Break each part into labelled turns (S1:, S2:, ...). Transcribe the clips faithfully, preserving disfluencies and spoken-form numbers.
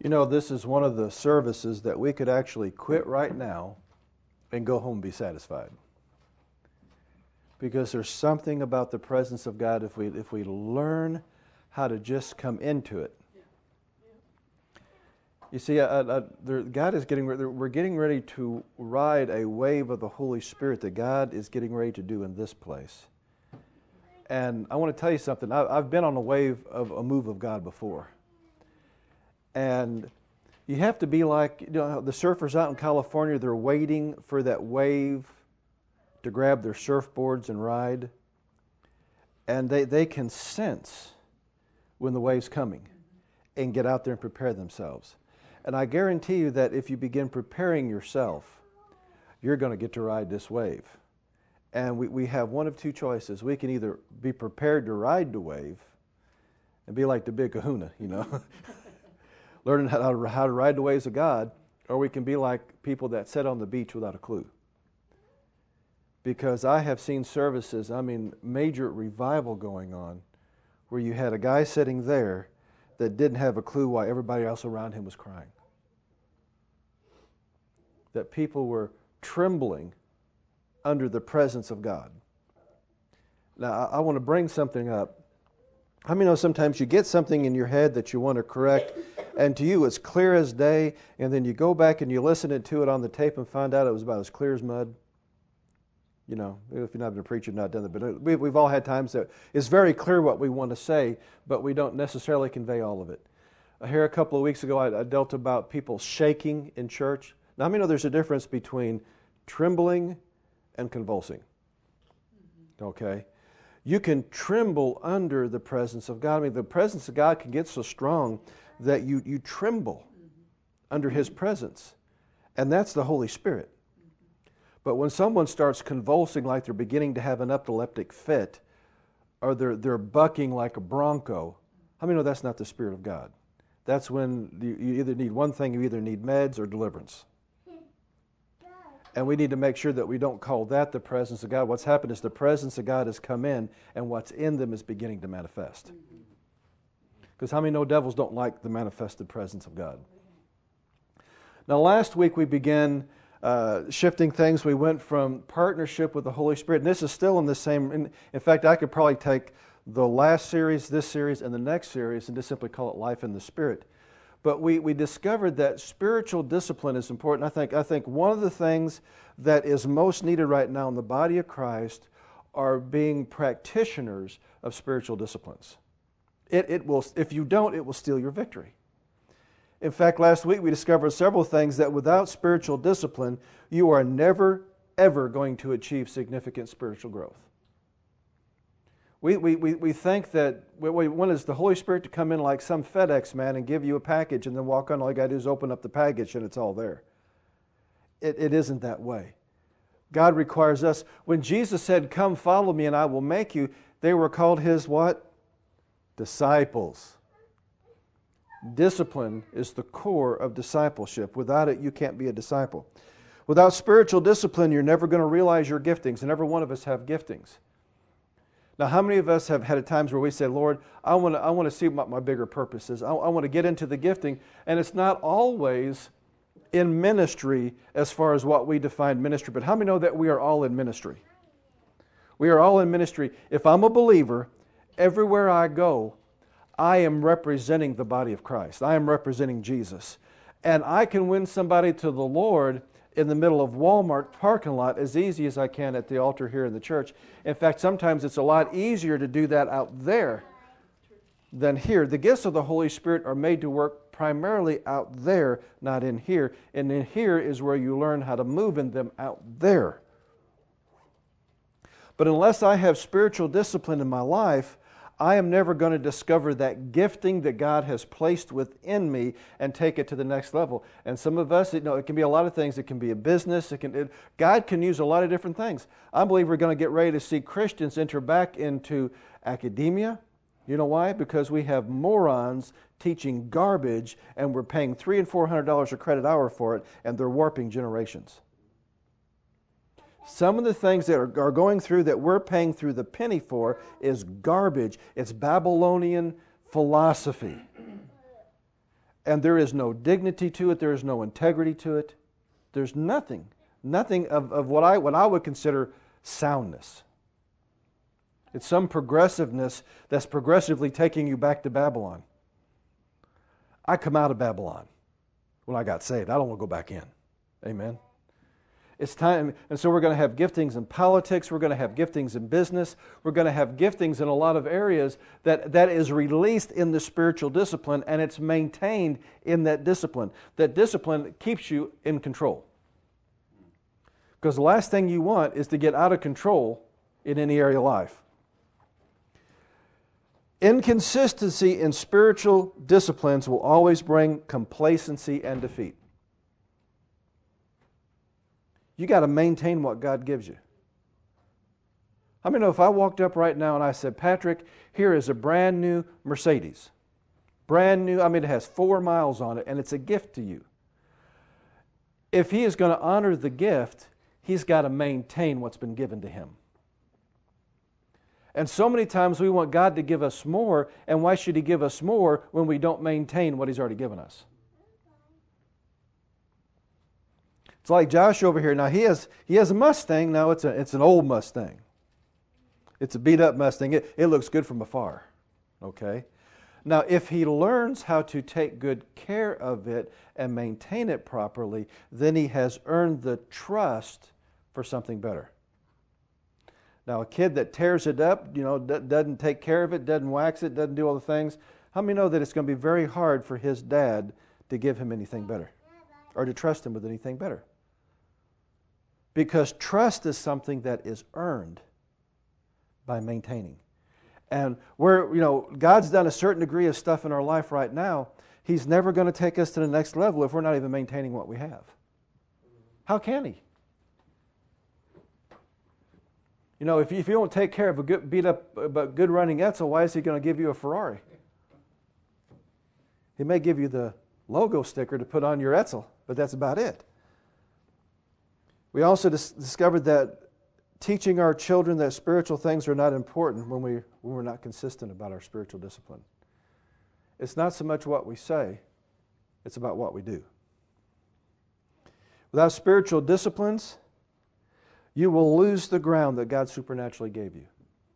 S1: You know, this is one of the services that we could actually quit right now and go home and be satisfied. Because there's something about the presence of God if we if we learn how to just come into it. You see, uh, uh, there, God is getting we're getting ready to ride a wave of the Holy Spirit that God is getting ready to do in this place. And I want to tell you something. I, I've been on a wave of a move of God before. And you have to be like, you know, the surfers out in California, they're waiting for that wave to grab their surfboards and ride. And they, they can sense when the wave's coming and get out there and prepare themselves. And I guarantee you that if you begin preparing yourself, you're going to get to ride this wave. And we, we have one of two choices. We can either be prepared to ride the wave and be like the big kahuna, you know, learning how to, how to ride the waves of God, or we can be like people that sit on the beach without a clue. Because I have seen services, I mean, major revival going on, where you had a guy sitting there that didn't have a clue why everybody else around him was crying. That people were trembling under the presence of God. Now, I, I want to bring something up. How many know sometimes you get something in your head that you want to correct, and to you it's clear as day, and then you go back and you listen to it on the tape and find out it was about as clear as mud? You know, if you've not been a preacher, not done that, but we, we've all had times that it's very clear what we want to say, but we don't necessarily convey all of it. Here a couple of weeks ago, I, I dealt about people shaking in church. Now, how many know there's a difference between trembling and convulsing? Okay? You can tremble under the presence of God. I mean, the presence of God can get so strong that you, you tremble under His presence. And that's the Holy Spirit. But when someone starts convulsing like they're beginning to have an epileptic fit, or they're, they're bucking like a bronco, how many know that's not the Spirit of God? That's when you, you either need one thing, you either need meds or deliverance. And we need to make sure that we don't call that the presence of God. What's happened is the presence of God has come in, and what's in them is beginning to manifest. Because how many know devils don't like the manifested presence of God? Now, last week we began uh, shifting things. We went from partnership with the Holy Spirit, and this is still in the same. In, in fact, I could probably take the last series, this series, and the next series, and just simply call it Life in the Spirit. But we, we discovered that spiritual discipline is important. I think, I think one of the things that is most needed right now in the body of Christ are being practitioners of spiritual disciplines. It, it will, if you don't, it will steal your victory. In fact, last week we discovered several things that without spiritual discipline, you are never, ever going to achieve significant spiritual growth. We, we, we, we think that what we want is the Holy Spirit to come in like some FedEx man and give you a package and then walk on. All you got to do is open up the package and it's all there. It, it isn't that way. God requires us. When Jesus said, "Come follow me and I will make you," they were called His what? Disciples. Discipline is the core of discipleship. Without it, you can't be a disciple. Without spiritual discipline, you're never going to realize your giftings, and every one of us have giftings. Now, how many of us have had times where we say, "Lord, I want to I want to see what my bigger purpose is. I, I want to get into the gifting," and it's not always in ministry as far as what we define ministry, but how many know that we are all in ministry? We are all in ministry. If I'm a believer, everywhere I go, I am representing the body of Christ. I am representing Jesus. And I can win somebody to the Lord in the middle of Walmart parking lot as easy as I can at the altar here in the church. In fact, sometimes it's a lot easier to do that out there than here. The gifts of the Holy Spirit are made to work primarily out there, not in here. And in here is where you learn how to move in them out there. But unless I have spiritual discipline in my life, I am never going to discover that gifting that God has placed within me and take it to the next level. And some of us, you know, it can be a lot of things. It can be a business. It can. It, God can use a lot of different things. I believe we're going to get ready to see Christians enter back into academia. You know why? Because we have morons teaching garbage, and we're paying three and four hundred dollars a credit hour for it, and they're warping generations. Some of the things that are, are going through that we're paying through the penny for is garbage. It's Babylonian philosophy. and there is no dignity to it, there is no integrity to it. There's nothing, nothing of, of what I what I would consider soundness. It's some progressiveness that's progressively taking you back to Babylon. I come out of Babylon when I got saved. I don't want to go back in. Amen. It's time, and so we're going to have giftings in politics, we're going to have giftings in business, we're going to have giftings in a lot of areas that, that is released in the spiritual discipline, and it's maintained in that discipline. That discipline keeps you in control. Because the last thing you want is to get out of control in any area of life. Inconsistency in spiritual disciplines will always bring complacency and defeat. You got to maintain what God gives you. I mean, if I walked up right now and I said, Patrick, here is a brand new Mercedes. Brand new, I mean, it has four miles on it, and it's a gift to you. If he is going to honor the gift, he's got to maintain what's been given to him. And so many times we want God to give us more, and why should He give us more when we don't maintain what He's already given us? It's like Josh over here. Now he has he has a Mustang. Now it's a it's an old Mustang. It's a beat up Mustang. It, it looks good from afar. Okay? Now if he learns how to take good care of it and maintain it properly, then he has earned the trust for something better. Now a kid that tears it up, you know, d- doesn't take care of it, doesn't wax it, doesn't do all the things, how many know that it's going to be very hard for his dad to give him anything better or to trust him with anything better? Because trust is something that is earned by maintaining. And we're, you know, God's done a certain degree of stuff in our life right now. He's never going to take us to the next level if we're not even maintaining what we have. How can He? You know, if you, if you don't take care of a good, beat up, but good running Edsel, why is He going to give you a Ferrari? He may give you the logo sticker to put on your Edsel, but that's about it. We also dis- discovered that teaching our children that spiritual things are not important when, we, when we're not consistent about our spiritual discipline. It's not so much what we say, it's about what we do. Without spiritual disciplines, you will lose the ground that God supernaturally gave you.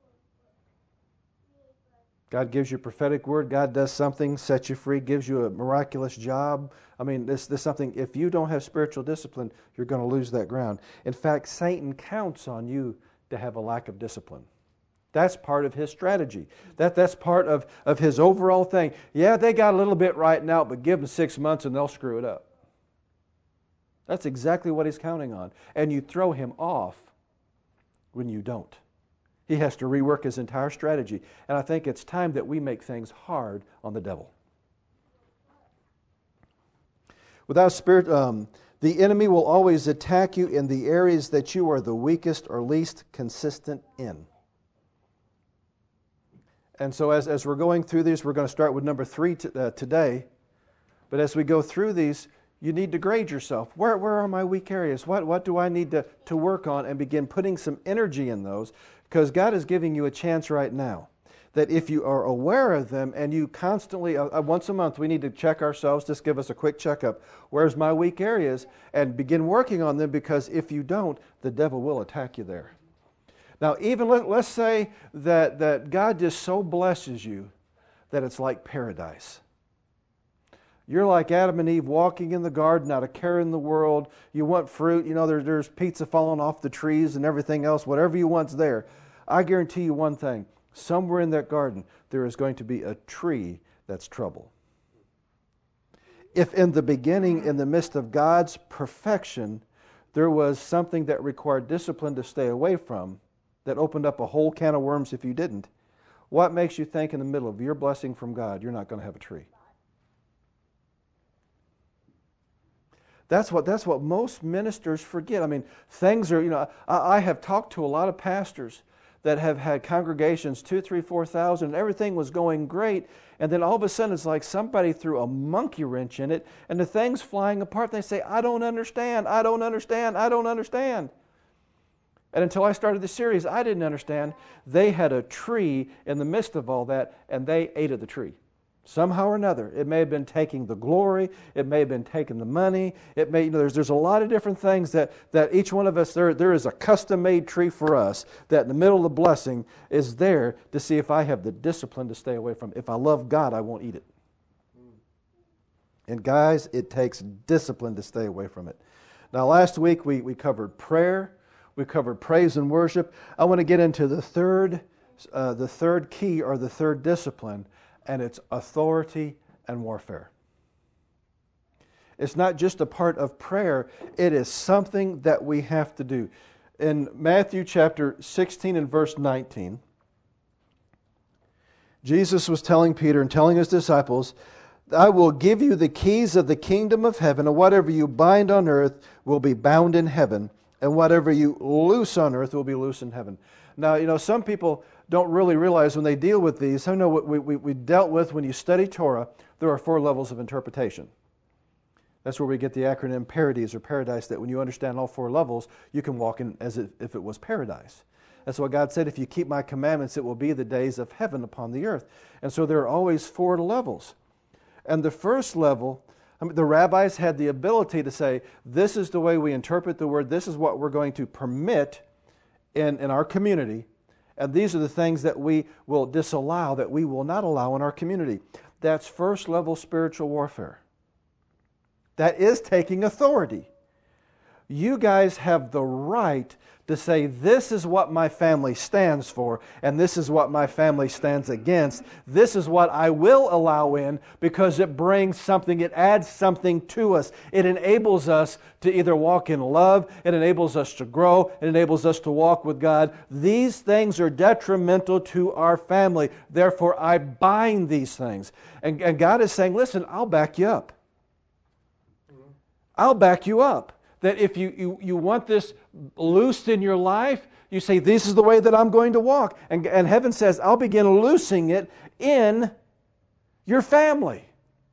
S1: God gives you a prophetic word. God does something, sets you free, gives you a miraculous job. I mean, this, this is something, if you don't have spiritual discipline, you're going to lose that ground. In fact, Satan counts on you to have a lack of discipline. That's part of his strategy. That, that's part of, of his overall thing. Yeah, they got a little bit right now, but give them six months and they'll screw it up. That's exactly what he's counting on. And you throw him off when you don't. He has to rework his entire strategy. And I think it's time that we make things hard on the devil. Without spirit, um, the enemy will always attack you in the areas that you are the weakest or least consistent in. And so as, as we're going through these, we're going to start with number three t- uh, today. But as we go through these, you need to grade yourself. Where, where are my weak areas? What, what do I need to, to work on? And begin putting some energy in those. Because God is giving you a chance right now that if you are aware of them and you constantly, uh, once a month, we need to check ourselves, just give us a quick checkup. Where's my weak areas? And begin working on them, because if you don't, the devil will attack you there. Now, even let, let's say that, that God just so blesses you that it's like paradise. You're like Adam and Eve walking in the garden, not a care in the world. You want fruit, you know, there, there's pizza falling off the trees and everything else. Whatever you want's there. I guarantee you one thing. Somewhere in that garden, there is going to be a tree that's trouble. If in the beginning, in the midst of God's perfection, there was something that required discipline to stay away from, that opened up a whole can of worms if you didn't, what makes you think in the middle of your blessing from God, you're not going to have a tree? That's what that's what most ministers forget. I mean, things are, you know, I, I have talked to a lot of pastors that have had congregations, two, three, four thousand, and everything was going great, and then all of a sudden it's like somebody threw a monkey wrench in it, and the thing's flying apart. They say, I don't understand, I don't understand, I don't understand. And until I started the series, I didn't understand. They had a tree in the midst of all that, and they ate of the tree. Somehow or another. It may have been taking the glory. It may have been taking the money. It may, you know, there's, there's a lot of different things that, that each one of us, there, there is a custom-made tree for us that in the middle of the blessing is there to see if I have the discipline to stay away from it. If I love God, I won't eat it. And guys, it takes discipline to stay away from it. Now, last week we, we covered prayer. We covered praise and worship. I want to get into the third, uh, the third key or the third discipline, and it's authority and warfare. It's not just a part of prayer. It is something that we have to do. In Matthew chapter sixteen and verse nineteen, Jesus was telling Peter and telling his disciples, I will give you the keys of the kingdom of heaven, and whatever you bind on earth will be bound in heaven, and whatever you loose on earth will be loose in heaven. Now, you know, some people don't really realize when they deal with these. I know what we, we, we dealt with when you study Torah, there are four levels of interpretation. That's where we get the acronym Paradies or Paradise, that when you understand all four levels, you can walk in as if, if it was paradise. That's what God said, if you keep my commandments, it will be the days of heaven upon the earth. And so there are always four levels. And the first level, I mean, the rabbis had the ability to say, this is the way we interpret the word, this is what we're going to permit in, in our community, and these are the things that we will disallow, that we will not allow in our community. That's first level spiritual warfare. That is taking authority. You guys have the right to say, this is what my family stands for, and this is what my family stands against. This is what I will allow in because it brings something, it adds something to us. It enables us to either walk in love, it enables us to grow, it enables us to walk with God. These things are detrimental to our family. Therefore, I bind these things. And, and God is saying, listen, I'll back you up. I'll back you up. That if you, you, you want this loosed in your life, you say, this is the way that I'm going to walk. And, and heaven says, I'll begin loosing it in your family.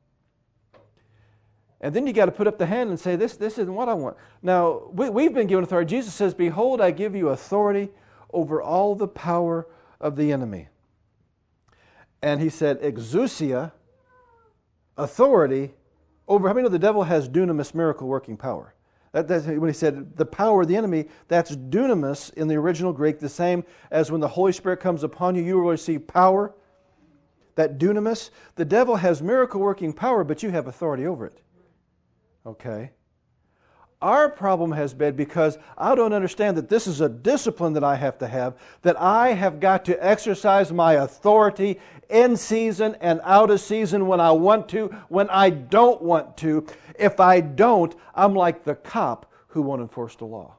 S1: And then you got to put up the hand and say, this, this isn't what I want. Now, we, we've been given authority. Jesus says, behold, I give you authority over all the power of the enemy. And he said, exousia, authority over, how many know the devil has dunamis, miracle working power? That, that's when he said the power of the enemy, that's dunamis in the original Greek, the same as when the Holy Spirit comes upon you, you will receive power. That dunamis, the devil has miracle working power, but you have authority over it. Okay? Our problem has been because I don't understand that this is a discipline that I have to have, that I have got to exercise my authority in season and out of season when I want to, when I don't want to. If I don't, I'm like the cop who won't enforce the law.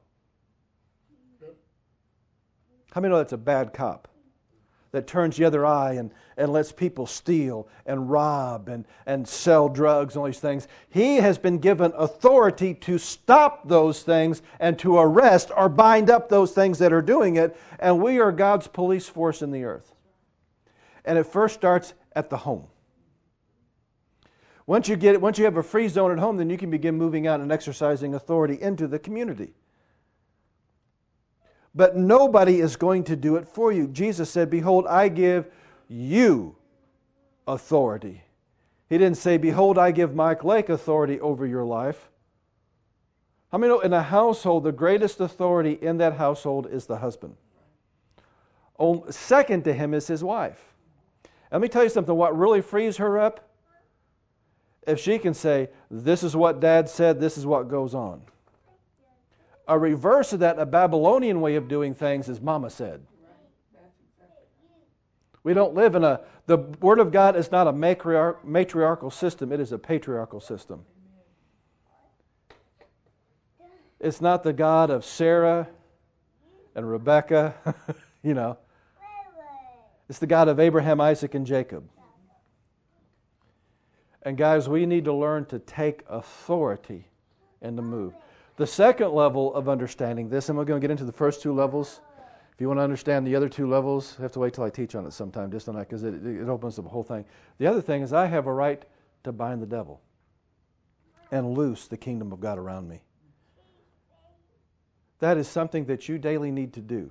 S1: How many know that's a bad cop? That turns the other eye and, and lets people steal and rob and, and sell drugs and all these things. He has been given authority to stop those things and to arrest or bind up those things that are doing it. And we are God's police force in the earth. And it first starts at the home. Once you get it, once you have a free zone at home, then you can begin moving out and exercising authority into the community. But nobody is going to do it for you. Jesus said, behold, I give you authority. He didn't say, behold, I give Mike Lake authority over your life. How many know in a household, the greatest authority in that household is the husband? Second to him is his wife. Let me tell you something, what really frees her up, if she can say, this is what Dad said, this is what goes on. A reverse of that, a Babylonian way of doing things, is Mama said. We don't live in a, the Word of God is not a matriarch, matriarchal system, it is a patriarchal system. It's not the God of Sarah and Rebecca, you know. It's the God of Abraham, Isaac, and Jacob. And guys, we need to learn to take authority and to move. The second level of understanding this, and we're going to get into the first two levels. If you want to understand the other two levels, you have to wait till I teach on it sometime, just on that, because it, it opens up the whole thing. The other thing is I have a right to bind the devil and loose the kingdom of God around me. That is something that you daily need to do.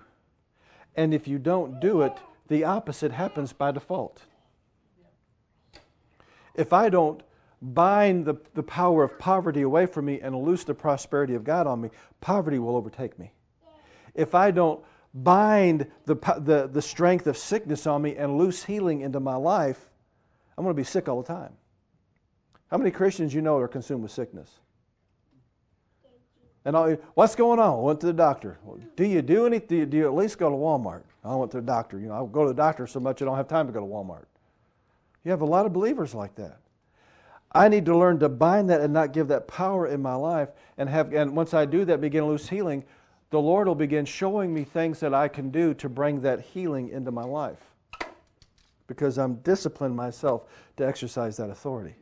S1: And if you don't do it, the opposite happens by default. if I don't bind the, the power of poverty away from me and loose the prosperity of God on me, poverty will overtake me. If I don't bind the, the, the strength of sickness on me and loose healing into my life, I'm going to be sick all the time. How many Christians you know are consumed with sickness? And all, what's going on? I went to the doctor. Well, do you do anything? Do you, do you at least go to Walmart? I went to the doctor. You know, I go to the doctor so much I don't have time to go to Walmart. You have a lot of believers like that. I need to learn to bind that and not give that power in my life. And have, and once I do that, begin to loose healing, the Lord will begin showing me things that I can do to bring that healing into my life. Because I'm disciplining myself to exercise that authority.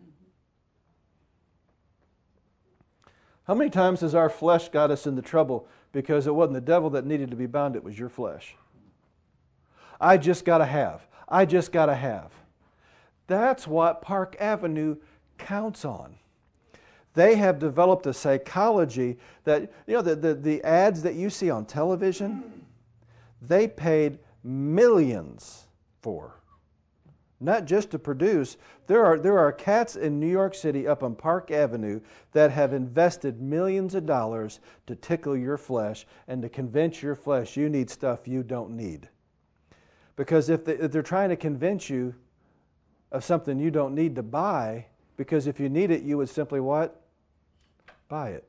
S1: How many times has our flesh got us into trouble because it wasn't the devil that needed to be bound, it was your flesh? I just got to have. I just got to have. That's what Park Avenue counts on. They have developed a psychology that, you know, the, the, the ads that you see on television, they paid millions for. Not just to produce. There are, there are cats in New York City up on Park Avenue that have invested millions of dollars to tickle your flesh and to convince your flesh you need stuff you don't need. Because if, they, if they're trying to convince you of something you don't need to buy, because if you need it, you would simply what? Buy it.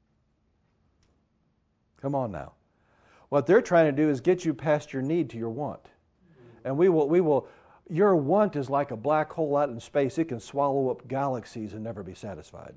S1: Come on now. What they're trying to do is get you past your need to your want. And we will, we will, your want is like a black hole out in space. It can swallow up galaxies and never be satisfied.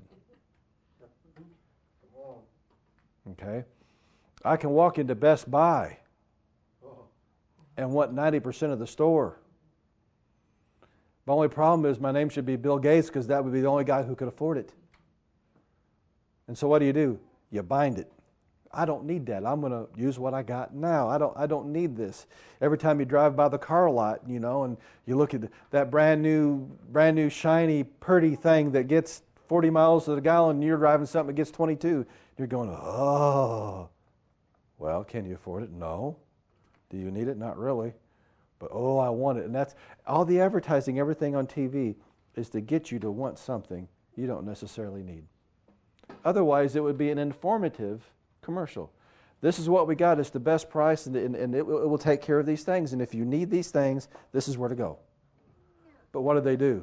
S1: Okay? I can walk into Best Buy and want ninety percent of the store. The only problem is my name should be Bill Gates because that would be the only guy who could afford it. And so what do you do? You bind it. I don't need that. I'm going to use what I got now. I don't I don't need this. Every time you drive by the car lot, you know, and you look at that brand new, brand new, shiny, pretty thing that gets forty miles to the gallon and you're driving something that gets twenty-two, you're going, oh. Well, can you afford it? No. Do you need it? Not really. But, oh, I want it. And that's all the advertising, everything on T V is to get you to want something you don't necessarily need. Otherwise, it would be an informative commercial. This is what we got. It's the best price, and, and, and it, will, it will take care of these things. And if you need these things, this is where to go. But what do they do?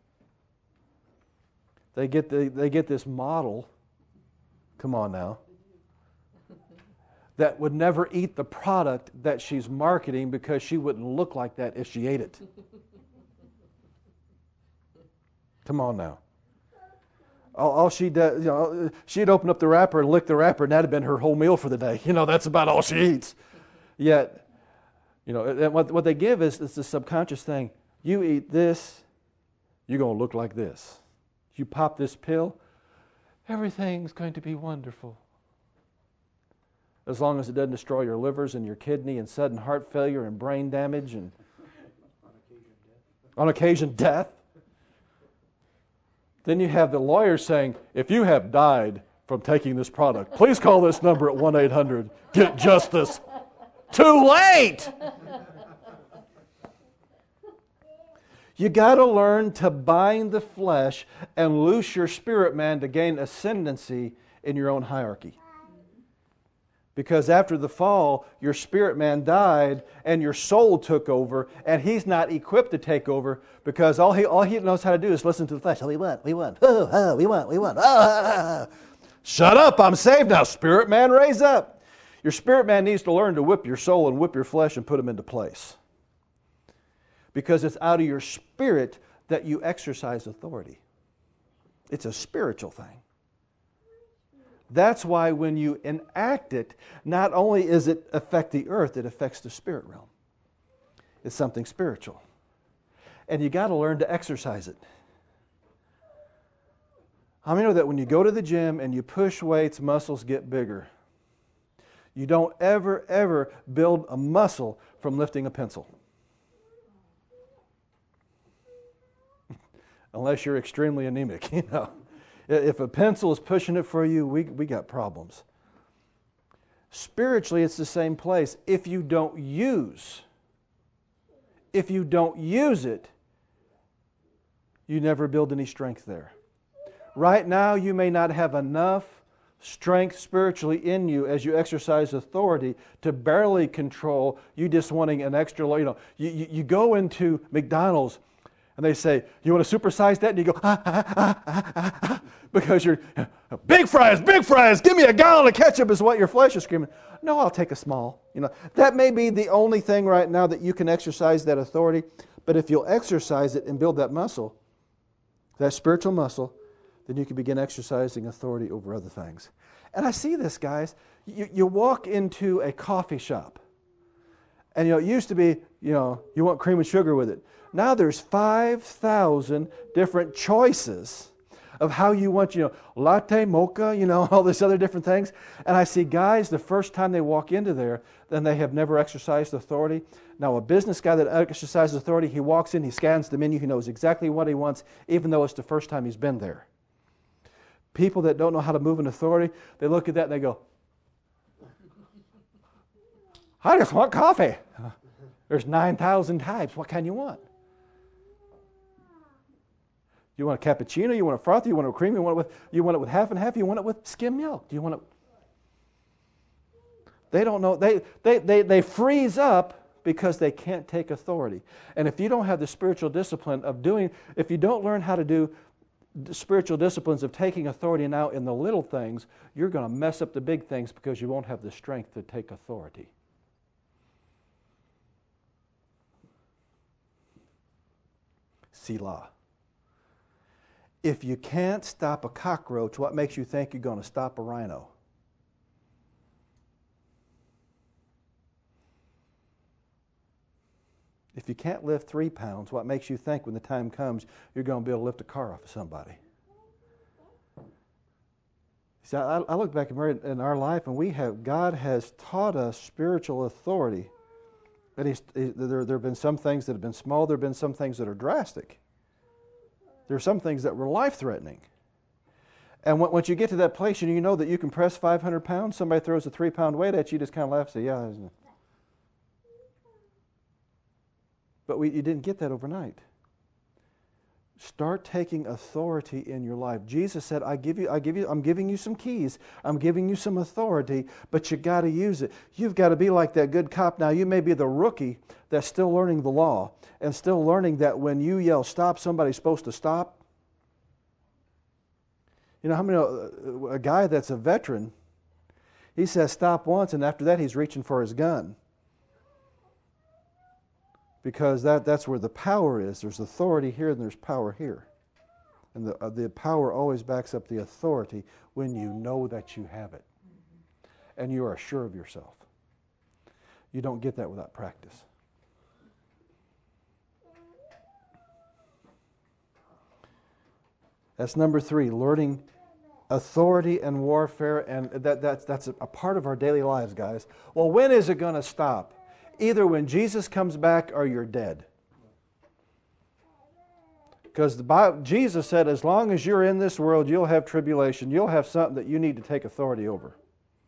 S1: They get, the, they get this model, come on now, that would never eat the product that she's marketing because she wouldn't look like that if she ate it. Come on now. All, all she does, you know, she'd open up the wrapper and lick the wrapper, and that'd have been her whole meal for the day. You know, that's about all she eats. Yet, you know, and what, what they give is, is the subconscious thing. You eat this, you're going to look like this. You pop this pill, everything's going to be wonderful. As long as it doesn't destroy your livers and your kidney and sudden heart failure and brain damage and on occasion death. Then you have the lawyer saying, if you have died from taking this product, please call this number at one eight hundred, get justice. Too late! You got to learn to bind the flesh and loose your spirit man to gain ascendancy in your own hierarchy. Because after the fall, your spirit man died and your soul took over, and he's not equipped to take over because all he all he knows how to do is listen to the flesh. Oh, we want, we want, oh, oh, we want, we want. Oh, oh, oh. Shut up, I'm saved now. Spirit man, raise up. Your spirit man needs to learn to whip your soul and whip your flesh and put them into place. Because it's out of your spirit that you exercise authority. It's a spiritual thing. That's why when you enact it, not only does it affect the earth, it affects the spirit realm. It's something spiritual. And you got to learn to exercise it. How many know that when you go to the gym and you push weights, muscles get bigger? You don't ever, ever build a muscle from lifting a pencil. Unless you're extremely anemic, you know. If a pencil is pushing it for you, we, we got problems. Spiritually, it's the same place. If you don't use, if you don't use it, you never build any strength there. Right now, you may not have enough strength spiritually in you as you exercise authority to barely control you just wanting an extra, you know, you, you, you go into McDonald's and they say, you want to supersize that? And you go, ah, ah, ah, ah, ah, ah, because you're, big fries, big fries, give me a gallon of ketchup is what your flesh is screaming. No, I'll take a small. You know, that may be the only thing right now that you can exercise that authority, but if you'll exercise it and build that muscle, that spiritual muscle, then you can begin exercising authority over other things. And I see this, guys. You, you walk into a coffee shop, and you know, it used to be, you know, you want cream and sugar with it. Now there's five thousand different choices of how you want, you know, latte, mocha, you know, all these other different things. And I see guys, the first time they walk into there, then they have never exercised authority. Now, a business guy that exercises authority, he walks in, he scans the menu, he knows exactly what he wants, even though it's the first time he's been there. People that don't know how to move in authority, they look at that and they go, I just want coffee. There's nine thousand types. What kind you want? You want a cappuccino? You want a frothy? You want a cream? You want it with, you want it with half and half? You want it with skim milk? Do you want it? They don't know. They, they, they, they freeze up because they can't take authority. And if you don't have the spiritual discipline of doing, if you don't learn how to do spiritual disciplines of taking authority now in the little things, you're going to mess up the big things because you won't have the strength to take authority. Selah. If you can't stop a cockroach, what makes you think you're going to stop a rhino? If you can't lift three pounds, what makes you think when the time comes you're going to be able to lift a car off of somebody? See, I, I look back in our life, and we have God has taught us spiritual authority. And he's, he, there, there have been some things that have been small. There have been some things that are drastic. There are some things that were life-threatening. And when, once you get to that place and you know that you can press five hundred pounds, somebody throws a three-pound weight at you, you just kind of laugh and say, yeah. But we, you didn't get that overnight. Start taking authority in your life. Jesus said, I give you, I give you, I'm giving you some keys. I'm giving you some authority, but you got to use it. You've got to be like that good cop. Now, you may be the rookie that's still learning the law and still learning that when you yell stop, somebody's supposed to stop. You know how many, a guy that's a veteran, he says stop once, and after that he's reaching for his gun. Because that, that's where the power is. There's authority here and there's power here. And the, uh, the power always backs up the authority when you know that you have it. And you are sure of yourself. You don't get that without practice. That's number three, learning authority and warfare. And that, that's, that's a part of our daily lives, guys. Well, when is it going to stop? Either when Jesus comes back or you're dead. Because the Bible, Jesus said, as long as you're in this world, you'll have tribulation. You'll have something that you need to take authority over.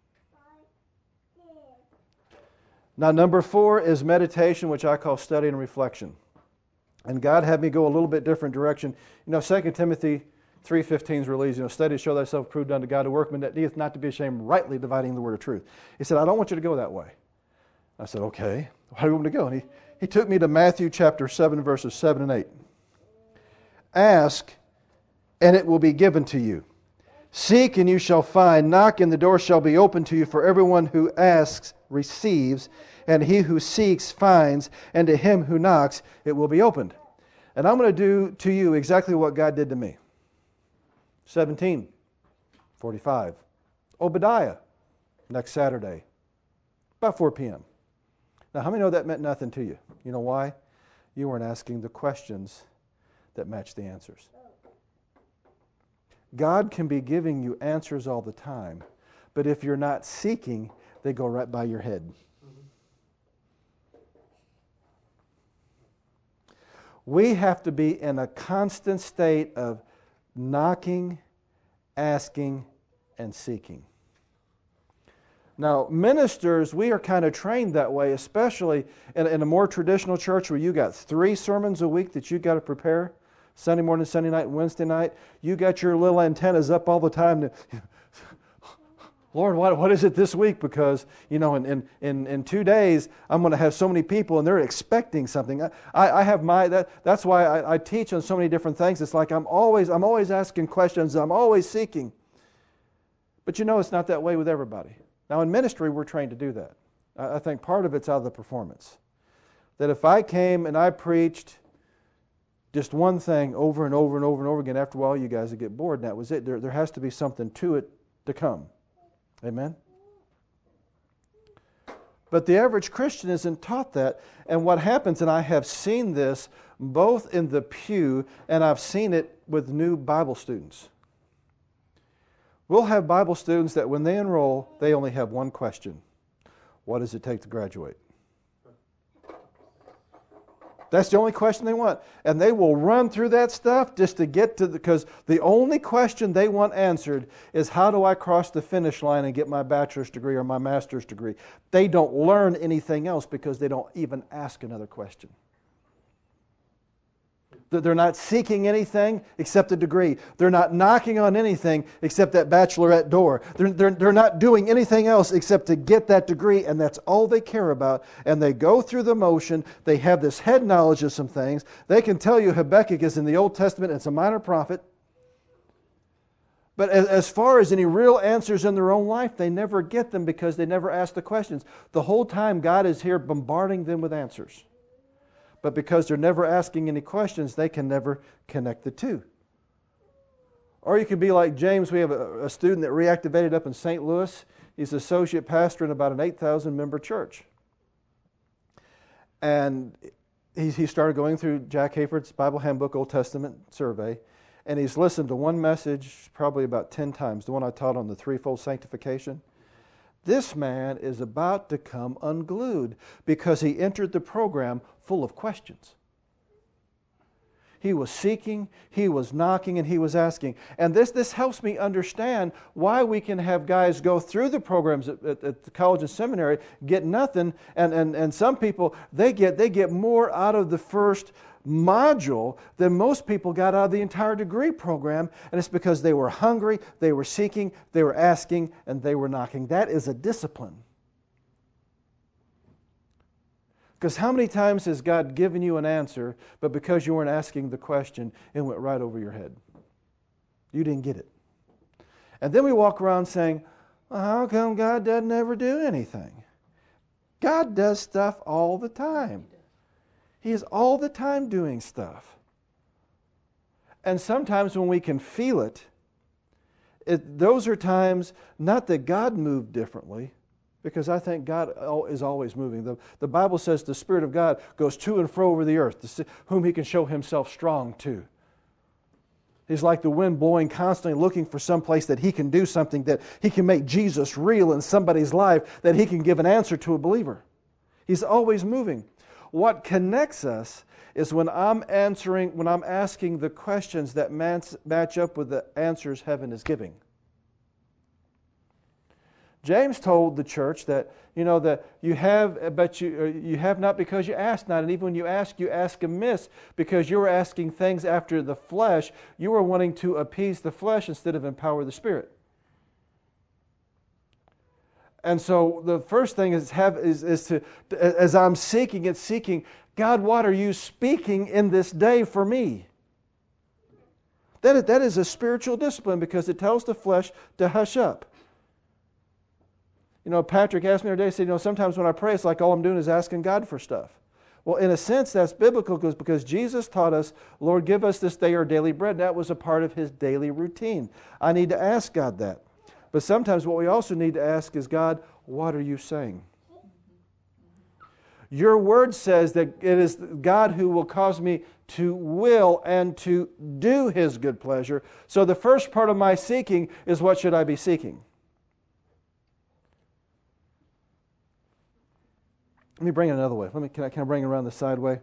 S1: Now, number four is meditation, which I call study and reflection. And God had me go a little bit different direction. You know, Second Timothy three fifteen is really easy. You know, study to show thyself approved unto God, a workman that needeth not to be ashamed, rightly dividing the word of truth. He said, I don't want you to go that way. I said, okay, how do you want me to go? And he, he took me to Matthew chapter seven, verses seven and eight. Ask, and it will be given to you. Seek, and you shall find. Knock, and the door shall be opened to you. For everyone who asks receives, and he who seeks finds, and to him who knocks it will be opened. And I'm going to do to you exactly what God did to me. seventeen forty-five. Obadiah, next Saturday, about four p.m. Now, how many know that meant nothing to you? You know why? You weren't asking the questions that match the answers. God can be giving you answers all the time, but if you're not seeking, they go right by your head. We have to be in a constant state of knocking, asking, and seeking. Now, ministers, we are kind of trained that way, especially in, in a more traditional church where you got three sermons a week that you got to prepare. Sunday morning, Sunday night, and Wednesday night, you got your little antennas up all the time to, Lord, what, what is it this week? Because, you know, in, in, in, in two days, I'm going to have so many people and they're expecting something. I, I have my, that, that's why I, I teach on so many different things. It's like I'm always, I'm always asking questions. I'm always seeking. But you know, it's not that way with everybody. Now in ministry, we're trained to do that. I, I think part of it's out of the performance. That if I came and I preached just one thing over and over and over and over again, after a while you guys would get bored and that was it. There, there has to be something to it to come. Amen? But the average Christian isn't taught that. And what happens, and I have seen this both in the pew and I've seen it with new Bible students. We'll have Bible students that when they enroll, they only have one question. What does it take to graduate? That's the only question they want. And they will run through that stuff just to get to the, because the only question they want answered is how do I cross the finish line and get my bachelor's degree or my master's degree? They don't learn anything else because they don't even ask another question. They're not seeking anything except a degree. They're not knocking on anything except that bachelorette door. They're, they're, they're not doing anything else except to get that degree, and that's all they care about. And they go through the motion. They have this head knowledge of some things. They can tell you Habakkuk is in the Old Testament. It's a minor prophet. But as, as far as any real answers in their own life, they never get them because they never ask the questions. The whole time God is here bombarding them with answers. But because they're never asking any questions, they can never connect the two. Or you could be like James. We have a, a student that reactivated up in Saint Louis. He's associate pastor in about an eight thousand member church. And he, he started going through Jack Hayford's Bible Handbook Old Testament survey. And he's listened to one message probably about ten times, the one I taught on the threefold sanctification. This man is about to come unglued because he entered the program full of questions. He was seeking, he was knocking, and he was asking. And this, this helps me understand why we can have guys go through the programs at, at, at the college and seminary, get nothing, and, and, and some people, they get, they get more out of the first module than most people got out of the entire degree program, and it's because they were hungry, they were seeking, they were asking, and they were knocking. That is a discipline. Because how many times has God given you an answer, but because you weren't asking the question, it went right over your head? You didn't get it. And then we walk around saying, well, how come God doesn't ever do anything? God does stuff all the time. He is all the time doing stuff. And sometimes when we can feel it, it, those are times not that God moved differently, because I think God is always moving. The, the Bible says the Spirit of God goes to and fro over the earth, whom He can show Himself strong to. He's like the wind blowing constantly, looking for some place that He can do something, that He can make Jesus real in somebody's life, that He can give an answer to a believer. He's always moving. What connects us is when I'm answering, when I'm asking the questions that match up with the answers heaven is giving. James told the church that, you know, that you have, but you you have not because you ask not. And even when you ask, you ask amiss because you were asking things after the flesh. You were wanting to appease the flesh instead of empower the Spirit. And so the first thing is have is, is to, as I'm seeking it, seeking, God, what are you speaking in this day for me? That is, that is a spiritual discipline because it tells the flesh to hush up. You know, Patrick asked me the other day, he said, you know, sometimes when I pray, it's like all I'm doing is asking God for stuff. Well, in a sense, that's biblical because Jesus taught us, Lord, give us this day our daily bread. That was a part of His daily routine. I need to ask God that. But sometimes what we also need to ask is, God, what are you saying? Your word says that it is God who will cause me to will and to do His good pleasure. So the first part of my seeking is, what should I be seeking? Let me bring it another way. Let me, can I, can I bring it around the side way?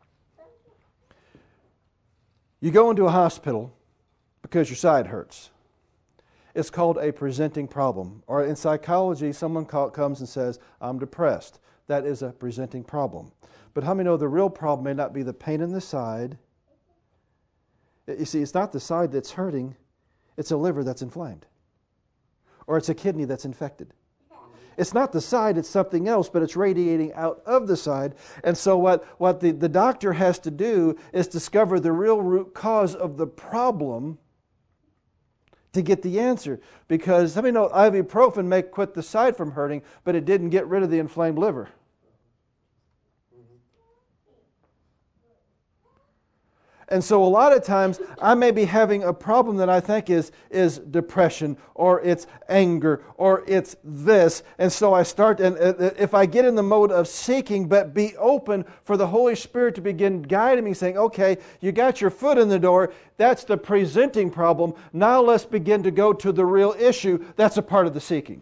S1: You go into a hospital because your side hurts. It's called a presenting problem. Or in psychology, someone call, comes and says, I'm depressed. That is a presenting problem. But how many know the real problem may not be the pain in the side? You see, it's not the side that's hurting, it's a liver that's inflamed. Or it's a kidney that's infected. It's not the side, it's something else, but it's radiating out of the side. And so what, what the, the doctor has to do is discover the real root cause of the problem to get the answer. Because, let me know, ibuprofen may quit the side from hurting, but it didn't get rid of the inflamed liver. And so a lot of times I may be having a problem that I think is, is depression, or it's anger, or it's this. And so I start, and if I get in the mode of seeking, but be open for the Holy Spirit to begin guiding me, saying, okay, you got your foot in the door, that's the presenting problem. Now let's begin to go to the real issue. That's a part of the seeking.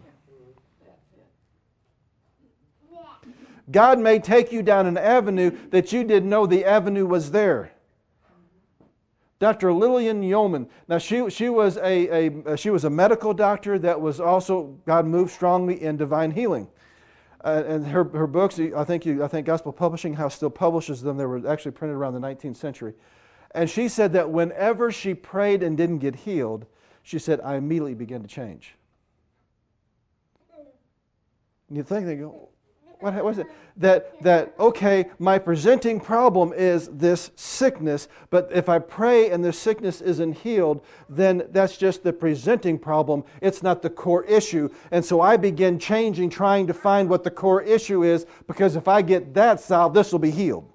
S1: God may take you down an avenue that you didn't know the avenue was there. Doctor Lillian Yeoman. Now she she was a, a she was a medical doctor that was also, God moved strongly in divine healing, uh, and her her books, I think you I think Gospel Publishing House still publishes them. They were actually printed around the nineteenth century, and she said that whenever she prayed and didn't get healed, she said, I immediately began to change. And you think they go, what was it? That, that, okay, my presenting problem is this sickness, but if I pray and the sickness isn't healed, then that's just the presenting problem. It's not the core issue. And so I begin changing, trying to find what the core issue is, because if I get that solved, this will be healed.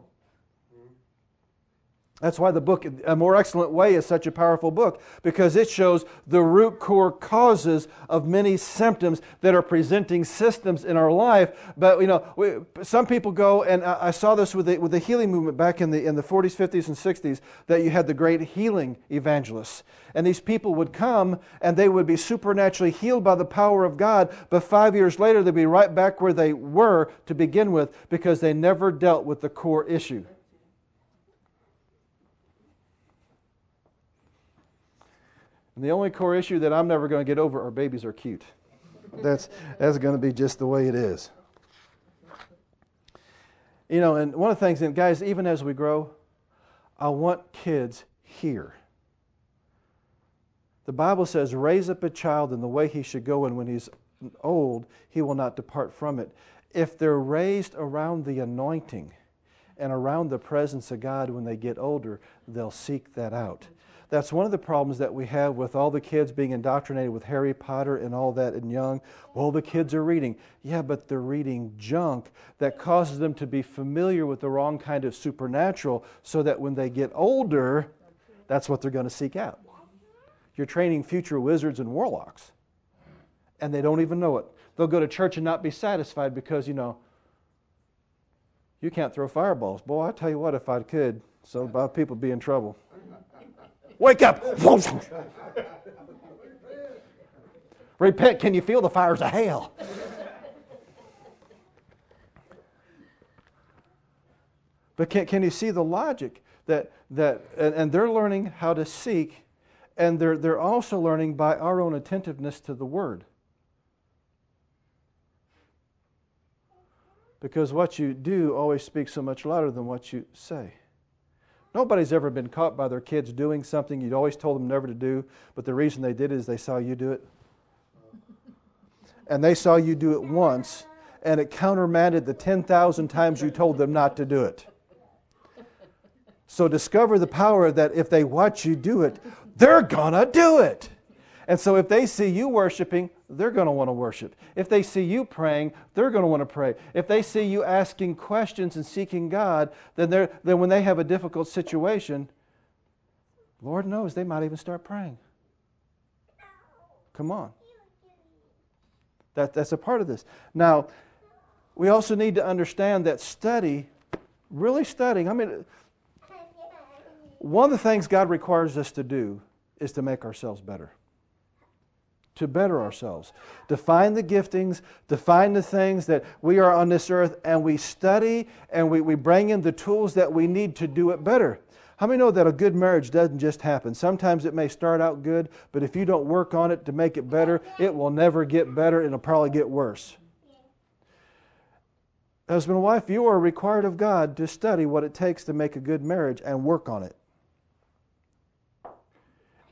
S1: That's why the book, A More Excellent Way, is such a powerful book, because it shows the root core causes of many symptoms that are presenting systems in our life. But you know, we, some people go, and I, I saw this with the, with the healing movement back in the in the forties, fifties, and sixties, that you had the great healing evangelists. And these people would come and they would be supernaturally healed by the power of God, but five years later they'd be right back where they were to begin with, because they never dealt with the core issue. And the only core issue that I'm never going to get over are babies are cute. That's that's going to be just the way it is. You know, and one of the things, and guys, even as we grow, I want kids here. The Bible says, raise up a child in the way he should go, and when he's old, he will not depart from it. If they're raised around the anointing and around the presence of God when they get older, they'll seek that out. That's one of the problems that we have with all the kids being indoctrinated with Harry Potter and all that and young. Well, the kids are reading. Yeah, but they're reading junk that causes them to be familiar with the wrong kind of supernatural, so that when they get older, that's what they're going to seek out. You're training future wizards and warlocks, and they don't even know it. They'll go to church and not be satisfied because, you know, you can't throw fireballs. Boy, I tell you what, if I could, so about people be in trouble. Wake up! Repent. Can you feel the fires of hell? But can, can you see the logic that that and, and they're learning how to seek, and they're they're also learning by our own attentiveness to the Word. Because what you do always speaks so much louder than what you say. Nobody's ever been caught by their kids doing something you'd always told them never to do, but the reason they did it is they saw you do it. And they saw you do it once, and it countermanded the ten thousand times you told them not to do it. So discover the power that if they watch you do it, they're gonna do it. And so if they see you worshiping, they're going to want to worship. If they see you praying, they're going to want to pray. If they see you asking questions and seeking God, then they're then when they have a difficult situation, Lord knows they might even start praying. Come on. That, that's a part of this. Now, we also need to understand that study, really studying, I mean, one of the things God requires us to do is to make ourselves better. To better ourselves, to find the giftings, to find the things that we are on this earth, and we study and we, we bring in the tools that we need to do it better. How many know that a good marriage doesn't just happen? Sometimes it may start out good, but if you don't work on it to make it better, it will never get better and it'll probably get worse. Husband and wife, you are required of God to study what it takes to make a good marriage and work on it.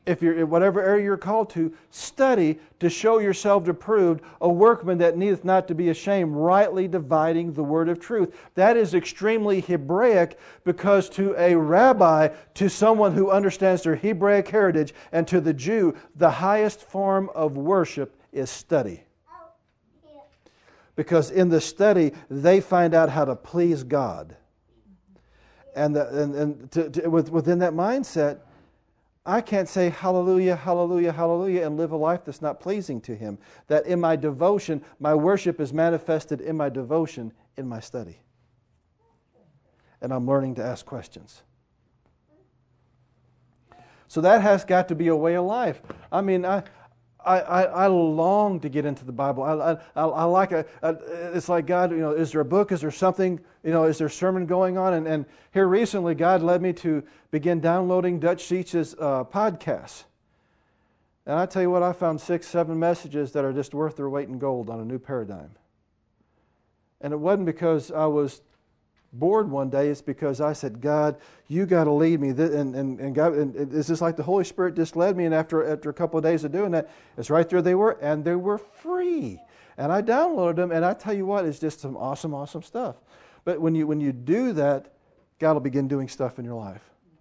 S1: If you're in whatever area you're called to, study to show yourself approved, a workman that needeth not to be ashamed, rightly dividing the word of truth. That is extremely Hebraic, because to a rabbi, to someone who understands their Hebraic heritage, and to the Jew, the highest form of worship is study. Because in the study, they find out how to please God. And, the, and, and to, to, within that mindset, I can't say hallelujah, hallelujah, hallelujah and live a life that's not pleasing to Him. That in my devotion, my worship is manifested in my devotion, in my study. And I'm learning to ask questions. So that has got to be a way of life. I mean, I I, I, I long to get into the Bible. I I, I like a, a, it's like, God, you know, is there a book? Is there something, you know, is there a sermon going on? And, and here recently, God led me to begin downloading Dutch Sheets' uh, podcasts. And I tell you what, I found six, seven messages that are just worth their weight in gold on a new paradigm. And it wasn't because I was bored one day. It's because I said, God, you got to lead me. And, and, and God, and it's just like the Holy Spirit just led me. And after, after a couple of days of doing that, it's right there they were. And they were free. And I downloaded them. And I tell you what, it's just some awesome, awesome stuff. But when you, when you do that, God will begin doing stuff in your life.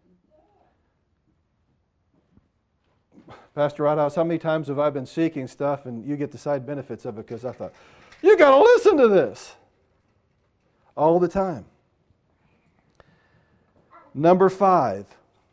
S1: Pastor Rodhouse, how many times have I been seeking stuff and you get the side benefits of it? Because I thought, you got to listen to this. All the time. Number five,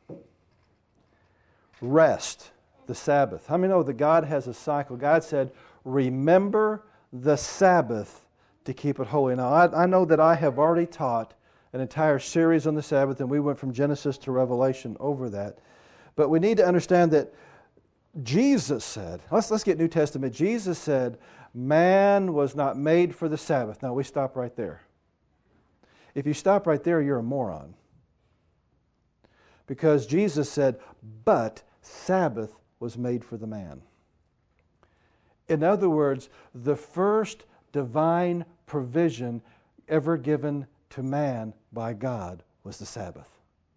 S1: rest, the Sabbath. How many know that God has a cycle? God said, remember the Sabbath to keep it holy. Now, I, I know that I have already taught an entire series on the Sabbath, and we went from Genesis to Revelation over that. But we need to understand that Jesus said, let's, let's get New Testament. Jesus said, man was not made for the Sabbath. Now, we stop right there. If you stop right there, you're a moron. Because Jesus said, but Sabbath was made for the man. In other words, the first divine provision ever given to man by God was the Sabbath.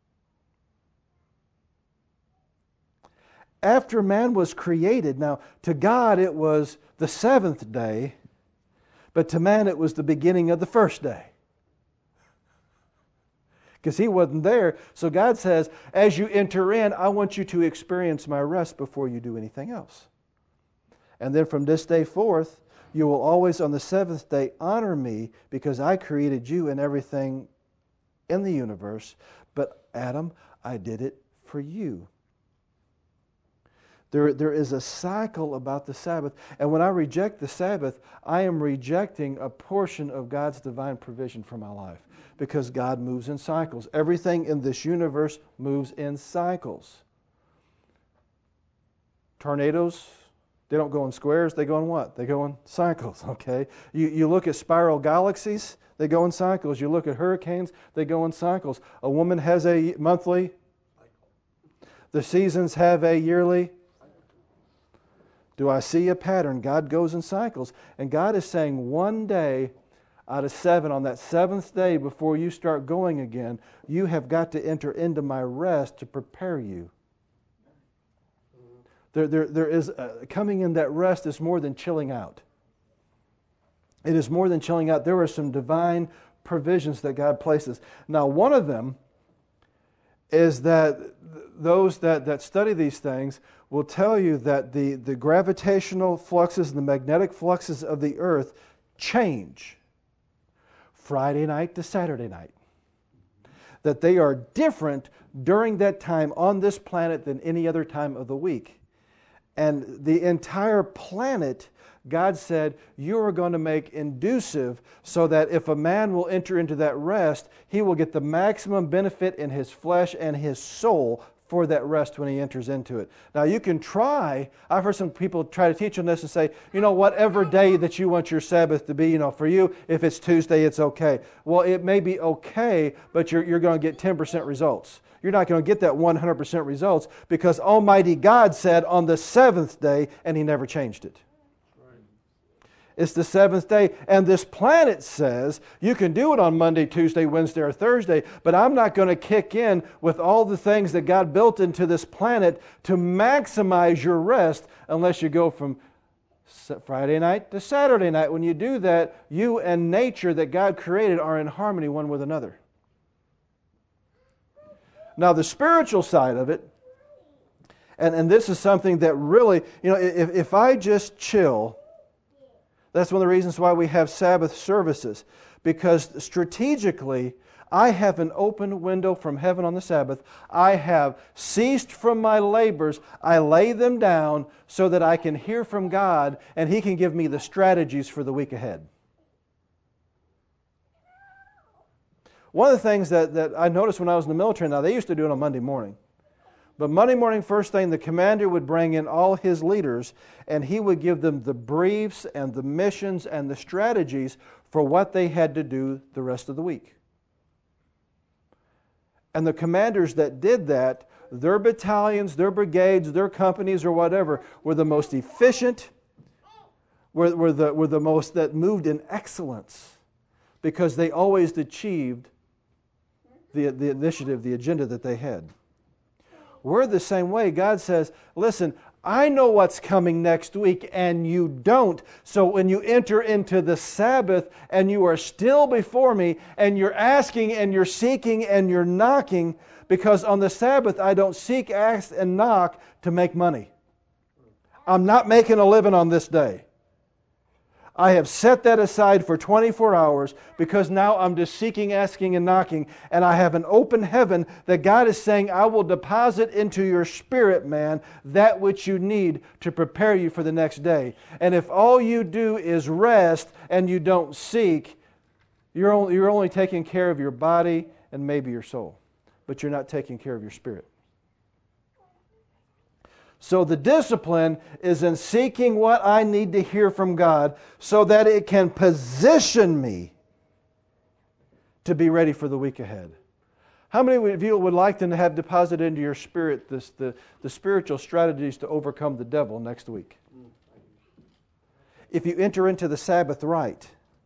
S1: After man was created, now to God it was the seventh day, but to man it was the beginning of the first day. Because he wasn't there. So God says, as you enter in, I want you to experience my rest before you do anything else. And then from this day forth, you will always on the seventh day honor me, because I created you and everything in the universe. But Adam, I did it for you. There, there is a cycle about the Sabbath. And when I reject the Sabbath, I am rejecting a portion of God's divine provision for my life. Because God moves in cycles. Everything in this universe moves in cycles. Tornadoes, they don't go in squares, they go in what? They go in cycles, okay? You, you look at spiral galaxies, they go in cycles. You look at hurricanes, they go in cycles. A woman has a monthly. The seasons have a yearly. Do I see a pattern? God goes in cycles. And God is saying one day out of seven, on that seventh day before you start going again, you have got to enter into my rest to prepare you. There, there, there is a, coming in that rest is more than chilling out. It is more than chilling out. There are some divine provisions that God places. Now, one of them is that those that, that study these things will tell you that the, the gravitational fluxes and the magnetic fluxes of the earth change Friday night to Saturday night. That they are different during that time on this planet than any other time of the week. And the entire planet, God said, you are going to make inducive so that if a man will enter into that rest, he will get the maximum benefit in his flesh and his soul for that rest when he enters into it. Now you can try, I've heard some people try to teach on this and say, you know, whatever day that you want your Sabbath to be, you know, for you, if it's Tuesday, it's okay. Well, it may be okay, but you're, you're going to get ten percent results. You're not going to get that one hundred percent results because Almighty God said on the seventh day, and He never changed it. It's the seventh day. And this planet says you can do it on Monday, Tuesday, Wednesday, or Thursday, but I'm not going to kick in with all the things that God built into this planet to maximize your rest unless you go from Friday night to Saturday night. When you do that, you and nature that God created are in harmony one with another. Now, the spiritual side of it, and, and this is something that really, you know, if, if I just chill, that's one of the reasons why we have Sabbath services. Because strategically, I have an open window from heaven on the Sabbath. I have ceased from my labors. I lay them down so that I can hear from God and He can give me the strategies for the week ahead. One of the things that, that I noticed when I was in the military, now they used to do it on Monday morning. But Monday morning, first thing, the commander would bring in all his leaders and he would give them the briefs and the missions and the strategies for what they had to do the rest of the week. And the commanders that did that, their battalions, their brigades, their companies or whatever, were the most efficient, were, were, the, were the most that moved in excellence because they always achieved the, the initiative, the agenda that they had. We're the same way. God says, listen, I know what's coming next week and you don't. So when you enter into the Sabbath and you are still before me and you're asking and you're seeking and you're knocking, because on the Sabbath I don't seek, ask, and knock to make money. I'm not making a living on this day. I have set that aside for twenty-four hours because now I'm just seeking, asking, and knocking. And I have an open heaven that God is saying, I will deposit into your spirit, man, that which you need to prepare you for the next day. And if all you do is rest and you don't seek, you're only, you're only taking care of your body and maybe your soul. But you're not taking care of your spirit. So the discipline is in seeking what I need to hear from God so that it can position me to be ready for the week ahead. How many of you would like to have deposited into your spirit this, the, the spiritual strategies to overcome the devil next week? If you enter into the Sabbath right,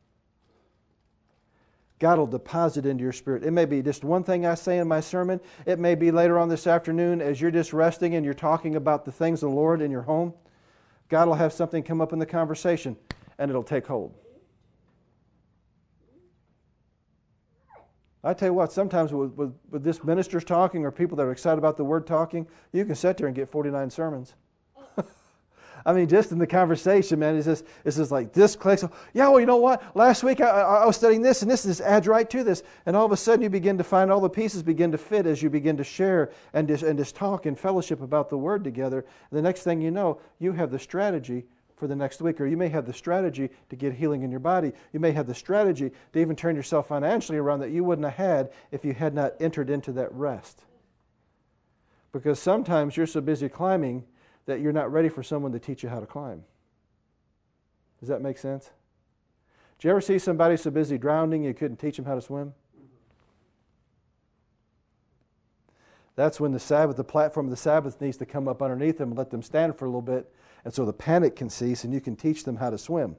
S1: God will deposit into your spirit. It may be just one thing I say in my sermon. It may be later on this afternoon as you're just resting and you're talking about the things of the Lord in your home. God will have something come up in the conversation and it'll take hold. I tell you what, sometimes with, with, with this ministers talking or people that are excited about the Word talking, you can sit there and get forty-nine sermons. I mean, just in the conversation, man, it's just, it's just like this clicks. Yeah, well, you know what? Last week I, I, I was studying this and this, and this adds right to this. And all of a sudden you begin to find all the pieces begin to fit as you begin to share and just, and just talk and fellowship about the Word together. And the next thing you know, you have the strategy for the next week. Or you may have the strategy to get healing in your body. You may have the strategy to even turn yourself financially around that you wouldn't have had if you had not entered into that rest. Because sometimes you're so busy climbing that you're not ready for someone to teach you how to climb. Does that make sense? Did you ever see somebody so busy drowning you couldn't teach them how to swim? That's when the Sabbath, the platform of the Sabbath needs to come up underneath them and let them stand for a little bit, and so the panic can cease and you can teach them how to swim.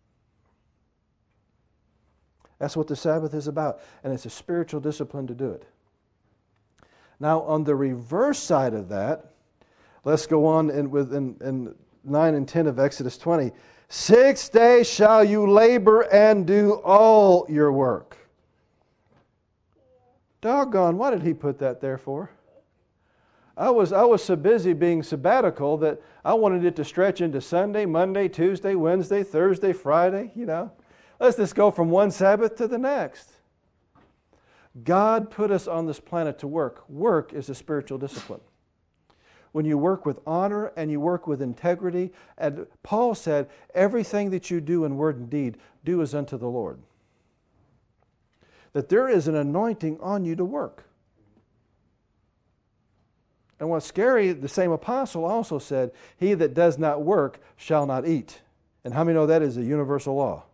S1: That's what the Sabbath is about, and it's a spiritual discipline to do it. Now, on the reverse side of that, let's go on in, with, in, in nine and ten of Exodus twenty. Six days shall you labor and do all your work. Doggone, why did he put that there for? I was, I was so busy being sabbatical that I wanted it to stretch into Sunday, Monday, Tuesday, Wednesday, Thursday, Friday, you know. Let's just go from one Sabbath to the next. God put us on this planet to work. Work is a spiritual discipline. When you work with honor and you work with integrity, and Paul said, everything that you do in word and deed, do as unto the Lord. That there is an anointing on you to work. And what's scary, the same apostle also said, he that does not work shall not eat. And how many know that is a universal law?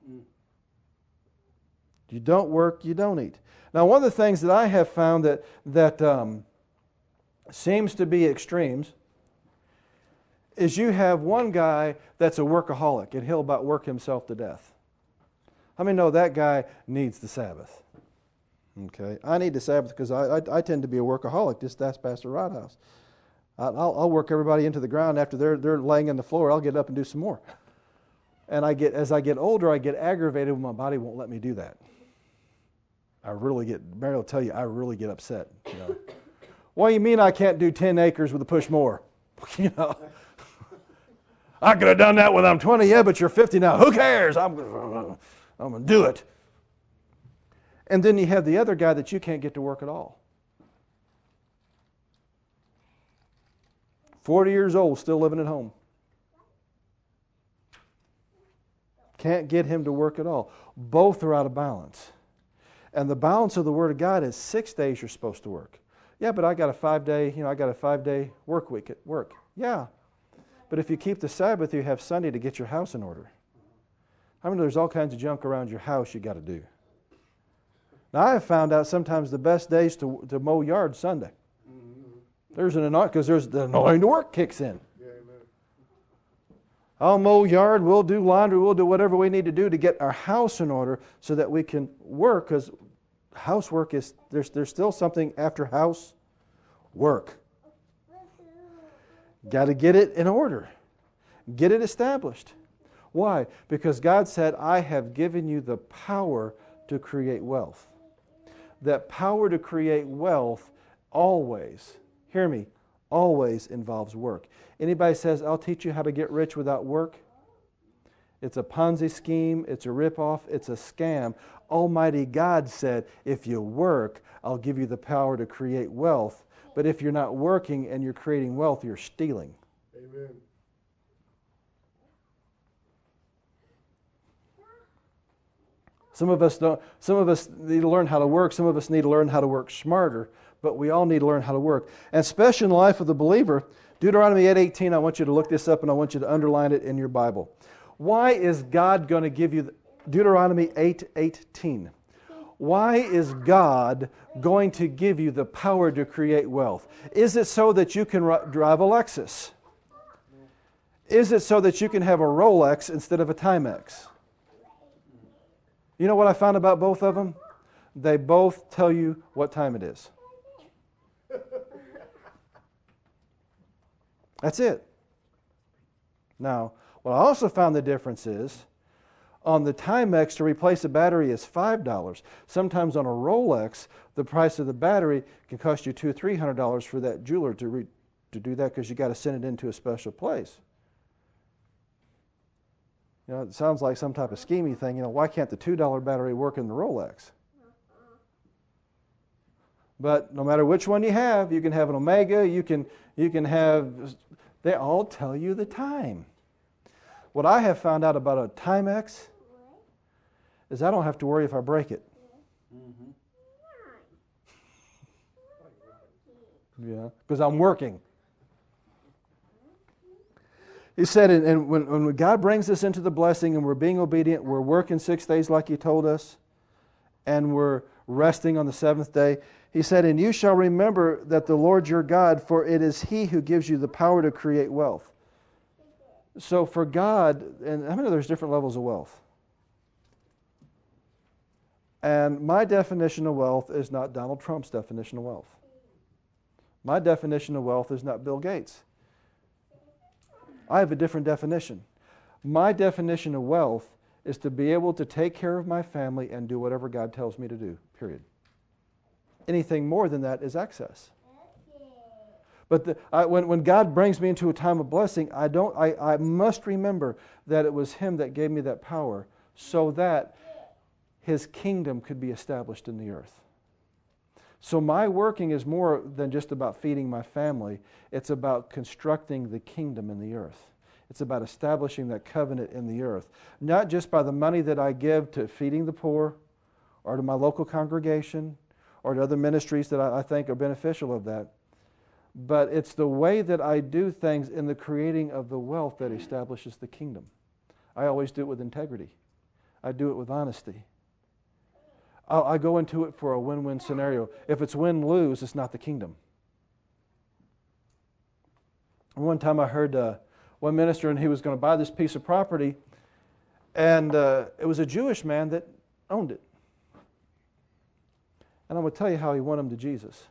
S1: You don't work, you don't eat. Now, one of the things that I have found that, that um, seems to be extremes is you have one guy that's a workaholic, and he'll about work himself to death. How many know that guy needs the Sabbath? Okay, I need the Sabbath because I, I, I tend to be a workaholic. Just ask Pastor Rodhouse. I'll, I'll work everybody into the ground after they're they're laying on the floor. I'll get up and do some more. And I get as I get older, I get aggravated when my body won't let me do that. I really get. Mary will tell you, I really get upset. You know, what do you mean I can't do ten acres with a push mower? You know, I could have done that when I'm twenty. Yeah, but you're fifty now. Who cares? I'm I'm gonna do it. And then you have the other guy that you can't get to work at all. forty years old, still living at home. Can't get him to work at all. Both are out of balance. And the balance of the Word of God is six days you're supposed to work. Yeah, but I got a five-day, you know, I got a five-day work week at work. Yeah. But if you keep the Sabbath, you have Sunday to get your house in order. I mean, there's all kinds of junk around your house you got to do. Now, I have found out sometimes the best days to, to mow yards Sunday. There's an annoying, because there's the annoying to work kicks in. I'll mow yard, we'll do laundry, we'll do whatever we need to do to get our house in order so that we can work, because housework is, there's, there's still something after house work. Got to get it in order. Get it established. Why? Because God said, I have given you the power to create wealth. That power to create wealth always, hear me, always involves work. Anybody says, I'll teach you how to get rich without work? It's a Ponzi scheme, it's a ripoff, it's a scam. Almighty God said, if you work, I'll give you the power to create wealth. But if you're not working and you're creating wealth, you're stealing.
S2: Amen.
S1: Some of us don't. Some of us need to learn how to work. Some of us need to learn how to work smarter. But we all need to learn how to work. And especially in the life of the believer, Deuteronomy eight eighteen, I want you to look this up and I want you to underline it in your Bible. Why is God going to give you, the, Deuteronomy eight eighteen. Why is God going to give you the power to create wealth? Is it so that you can drive a Lexus? Is it so that you can have a Rolex instead of a Timex? You know what I found about both of them? They both tell you what time it is. That's it. Now, what I also found the difference is, on the Timex, to replace a battery is five dollars. Sometimes on a Rolex, the price of the battery can cost you two hundred dollars or three hundred dollars for that jeweler to, re, to do that, because you got to send it into a special place. You know, it sounds like some type of scheming thing. You know, why can't the two dollar battery work in the Rolex? But no matter which one you have, you can have an Omega, you can, you can have, they all tell you the time. What I have found out about a Timex is I don't have to worry if I break it. Mm-hmm. Yeah, because I'm working. He said, and, and when, when God brings us into the blessing and we're being obedient, we're working six days like He told us, and we're resting on the seventh day. He said, and you shall remember that the Lord your God, for it is He who gives you the power to create wealth. So for God, and I mean there's different levels of wealth. And my definition of wealth is not Donald Trump's definition of wealth. My definition of wealth is not Bill Gates. I have a different definition. My definition of wealth is to be able to take care of my family and do whatever God tells me to do, period. Anything more than that is excess. But the, I, when, when God brings me into a time of blessing, I, don't, I, I must remember that it was Him that gave me that power so that His kingdom could be established in the earth. So my working is more than just about feeding my family. It's about constructing the kingdom in the earth. It's about establishing that covenant in the earth. Not just by the money that I give to feeding the poor or to my local congregation or to other ministries that I, I think are beneficial of that. But it's the way that I do things in the creating of the wealth that establishes the kingdom. I always do it with integrity. I do it with honesty. I'll, I go into it for a win-win scenario. If it's win-lose, it's not the kingdom. One time I heard uh, one minister, and he was going to buy this piece of property, and uh, it was a Jewish man that owned it. And I'm going to tell you how he won him to Jesus.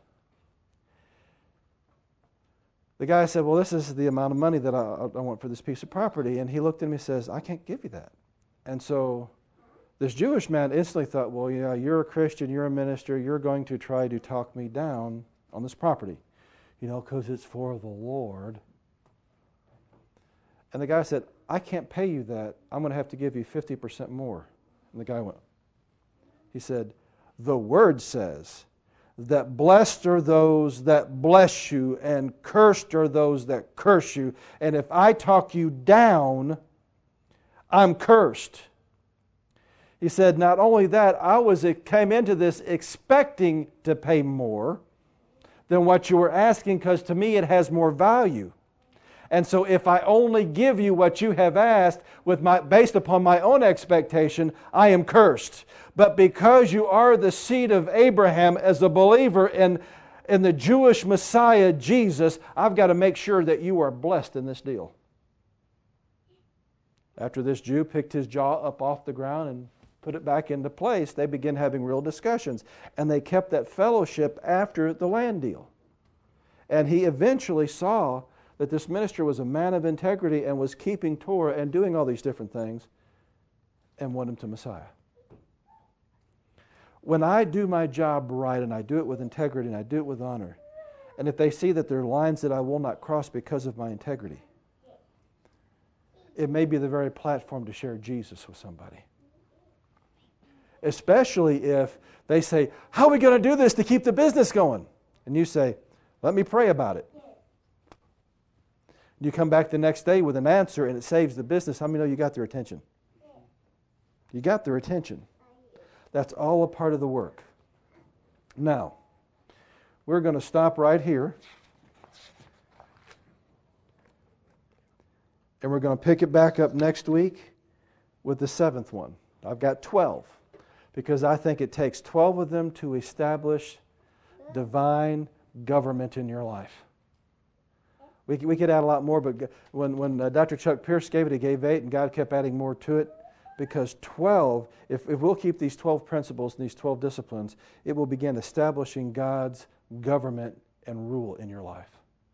S1: The guy said, well, this is the amount of money that I, I want for this piece of property. And he looked at me and says, I can't give you that. And so this Jewish man instantly thought, well, yeah, you're a Christian, you're a minister, you're going to try to talk me down on this property, you know, because it's for the Lord. And the guy said, I can't pay you that. I'm going to have to give you fifty percent more. And the guy went, he said, the Word says that blessed are those that bless you, and cursed are those that curse you. And if I talk you down, I'm cursed. He said, not only that, I was came into this expecting to pay more than what you were asking, because to me it has more value. And so if I only give you what you have asked with my, based upon my own expectation, I am cursed. But because you are the seed of Abraham as a believer in, in the Jewish Messiah, Jesus, I've got to make sure that you are blessed in this deal. After this Jew picked his jaw up off the ground and put it back into place, they began having real discussions. And they kept that fellowship after the land deal. And he eventually saw that this minister was a man of integrity and was keeping Torah and doing all these different things, and won him to Messiah. When I do my job right, and I do it with integrity, and I do it with honor, and if they see that there are lines that I will not cross because of my integrity, it may be the very platform to share Jesus with somebody. Especially if they say, how are we going to do this to keep the business going? And you say, let me pray about it. You come back the next day with an answer and it saves the business. How many know you got their attention? You got their attention. That's all a part of the work. Now, we're going to stop right here. And we're going to pick it back up next week with the seventh one. I've got twelve. Because I think it takes twelve of them to establish divine government in your life. We, we could add a lot more, but when, when uh, Doctor Chuck Pierce gave it, he gave eight, and God kept adding more to it. Because twelve, if, if we'll keep these twelve principles and these twelve disciplines, it will begin establishing God's government and rule in your life.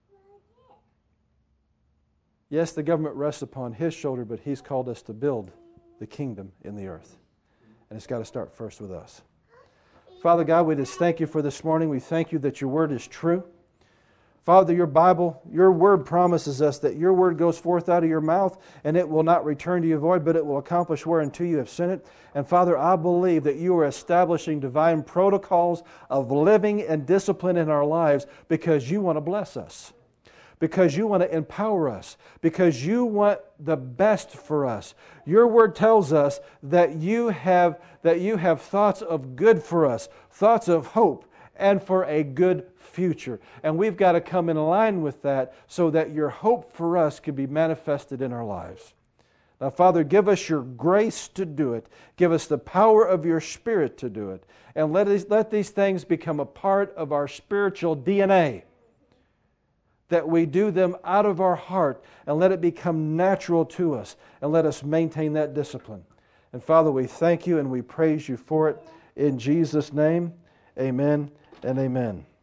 S1: Yes, the government rests upon His shoulder, but He's called us to build the kingdom in the earth. And it's got to start first with us. Father God, we just thank You for this morning. We thank You that Your Word is true. Father, Your Bible, Your Word promises us that Your Word goes forth out of Your mouth, and it will not return to You void, but it will accomplish whereunto You have sent it. And Father, I believe that You are establishing divine protocols of living and discipline in our lives because You want to bless us, because You want to empower us, because You want the best for us. Your Word tells us that You have, that You have thoughts of good for us, thoughts of hope, and for a good future. And we've got to come in line with that so that Your hope for us can be manifested in our lives. Now, Father, give us Your grace to do it. Give us the power of Your Spirit to do it. And let, these, let these things become a part of our spiritual D N A. That we do them out of our heart and let it become natural to us. And let us maintain that discipline. And Father, we thank You and we praise You for it. In Jesus' name, amen and amen.